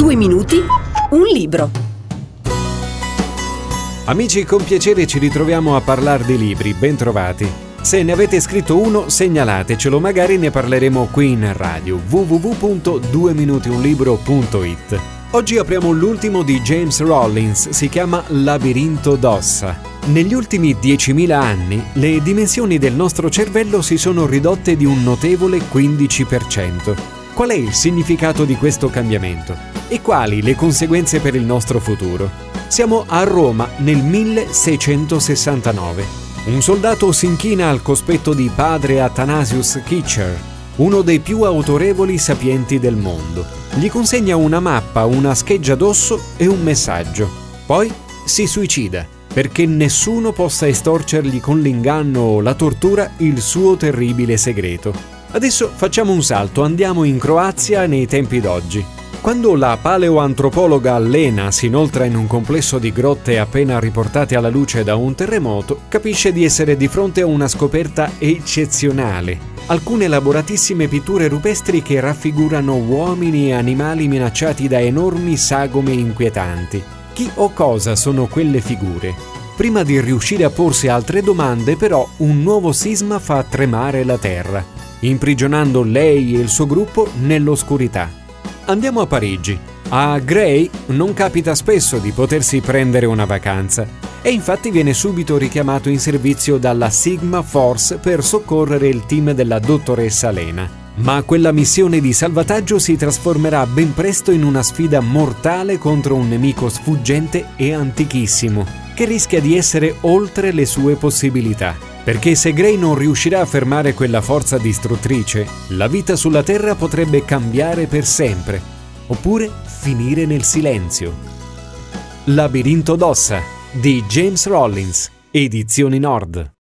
2 minuti, un libro. Amici, con piacere ci ritroviamo a parlare di libri, bentrovati. Se ne avete scritto uno, segnalatecelo, magari ne parleremo qui in radio. www.2minutiunlibro.it. Oggi apriamo l'ultimo di James Rollins, si chiama Labirinto d'ossa. Negli ultimi 10.000 anni le dimensioni del nostro cervello si sono ridotte di un notevole 15%. Qual è il significato di questo cambiamento? E quali le conseguenze per il nostro futuro? Siamo a Roma nel 1669. Un soldato si inchina al cospetto di padre Athanasius Kircher, uno dei più autorevoli sapienti del mondo. Gli consegna una mappa, una scheggia d'osso e un messaggio. Poi si suicida, perché nessuno possa estorcergli con l'inganno o la tortura il suo terribile segreto. Adesso facciamo un salto, andiamo in Croazia nei tempi d'oggi. Quando la paleoantropologa Lena si inoltra in un complesso di grotte appena riportate alla luce da un terremoto, capisce di essere di fronte a una scoperta eccezionale. Alcune elaboratissime pitture rupestri che raffigurano uomini e animali minacciati da enormi sagome inquietanti. Chi o cosa sono quelle figure? Prima di riuscire a porsi altre domande, però, un nuovo sisma fa tremare la terra, imprigionando lei e il suo gruppo nell'oscurità. Andiamo a Parigi. A Gray non capita spesso di potersi prendere una vacanza e infatti viene subito richiamato in servizio dalla Sigma Force per soccorrere il team della dottoressa Lena. Ma quella missione di salvataggio si trasformerà ben presto in una sfida mortale contro un nemico sfuggente e antichissimo, che rischia di essere oltre le sue possibilità. Perché se Gray non riuscirà a fermare quella forza distruttrice, la vita sulla Terra potrebbe cambiare per sempre, oppure finire nel silenzio. Labirinto d'ossa di James Rollins, Edizioni Nord.